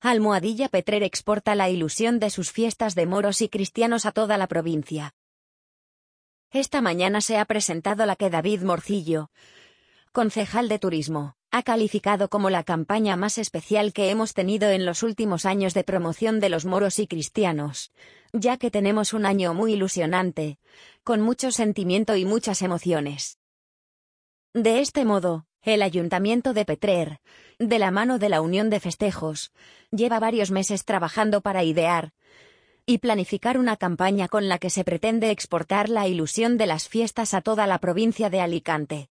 Almohadilla Petrer exporta la ilusión de sus fiestas de moros y cristianos a toda la provincia. Esta mañana se ha presentado la que David Morcillo, concejal de Turismo, ha calificado como la campaña más especial que hemos tenido en los últimos años de promoción de los moros y cristianos, ya que tenemos un año muy ilusionante, con mucho sentimiento y muchas emociones. De este modo, el Ayuntamiento de Petrer, de la mano de la Unión de Festejos, lleva varios meses trabajando para idear y planificar una campaña con la que se pretende exportar la ilusión de las fiestas a toda la provincia de Alicante.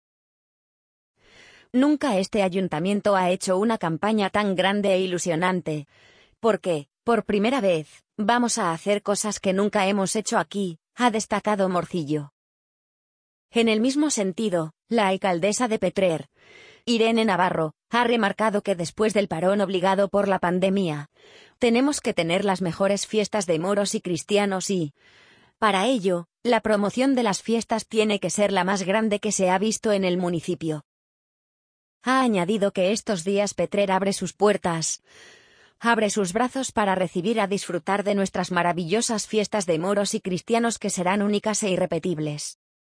Nunca este ayuntamiento ha hecho una campaña tan grande e ilusionante, porque, por primera vez, vamos a hacer cosas que nunca hemos hecho aquí, ha destacado Morcillo. En el mismo sentido, la alcaldesa de Petrer, Irene Navarro, ha remarcado que después del parón obligado por la pandemia, tenemos que tener las mejores fiestas de moros y cristianos y, para ello, la promoción de las fiestas tiene que ser la más grande que se ha visto en el municipio. Ha añadido que estos días Petrer abre sus puertas, abre sus brazos para recibir a disfrutar de nuestras maravillosas fiestas de moros y cristianos que serán únicas e irrepetibles.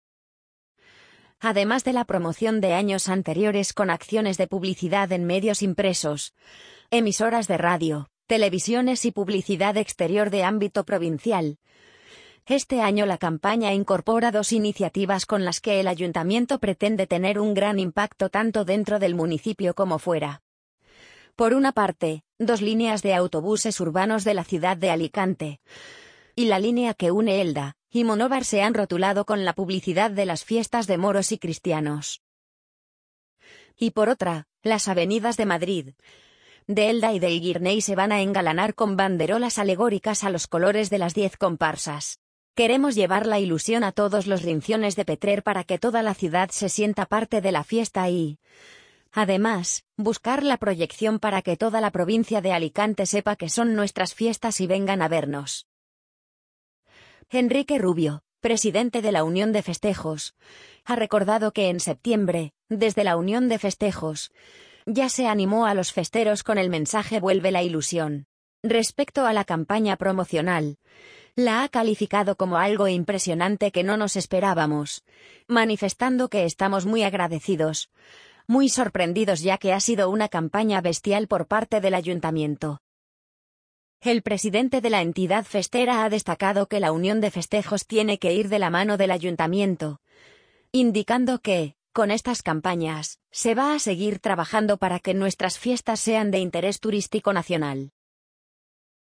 Además de la promoción de años anteriores con acciones de publicidad en medios impresos, emisoras de radio, televisiones y publicidad exterior de ámbito provincial, este año la campaña incorpora dos iniciativas con las que el ayuntamiento pretende tener un gran impacto tanto dentro del municipio como fuera. Por una parte, 2 líneas de autobuses urbanos de la ciudad de Alicante y la línea que une Elda y Monóvar se han rotulado con la publicidad de las fiestas de moros y cristianos. Y por otra, las avenidas de Madrid, de Elda y del Guirney se van a engalanar con banderolas alegóricas a los colores de las 10 comparsas. Queremos llevar la ilusión a todos los rincones de Petrer para que toda la ciudad se sienta parte de la fiesta y, además, buscar la proyección para que toda la provincia de Alicante sepa que son nuestras fiestas y vengan a vernos. Enrique Rubio, presidente de la Unión de Festejos, ha recordado que en septiembre, desde la Unión de Festejos, ya se animó a los festeros con el mensaje Vuelve la ilusión. Respecto a la campaña promocional, la ha calificado como algo impresionante que no nos esperábamos, manifestando que estamos muy agradecidos, muy sorprendidos ya que ha sido una campaña bestial por parte del ayuntamiento. El presidente de la entidad festera ha destacado que la Unión de Festejos tiene que ir de la mano del ayuntamiento, indicando que, con estas campañas, se va a seguir trabajando para que nuestras fiestas sean de interés turístico nacional.